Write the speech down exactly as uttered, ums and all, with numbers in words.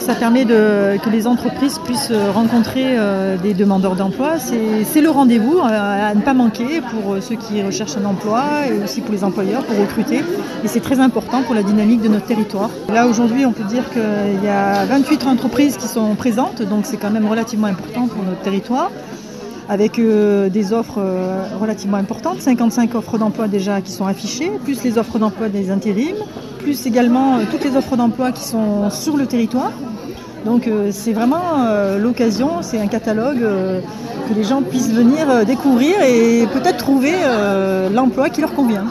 ça permet de, que les entreprises puissent rencontrer euh, des demandeurs d'emploi. C'est le rendez-vous à, à ne pas manquer pour ceux qui recherchent un emploi et aussi pour les employeurs pour recruter. Et c'est très important pour la dynamique de notre territoire. Là aujourd'hui, on peut dire qu'il y a vingt-huit entreprises qui sont présentes, donc c'est quand même relativement important pour notre territoire, avec euh, des offres euh, relativement importantes, cinquante-cinq offres d'emploi déjà qui sont affichées, plus les offres d'emploi des intérims, plus également euh, toutes les offres d'emploi qui sont sur le territoire. Donc euh, c'est vraiment euh, l'occasion, c'est un catalogue euh, que les gens puissent venir euh, découvrir et peut-être trouver euh, l'emploi qui leur convient.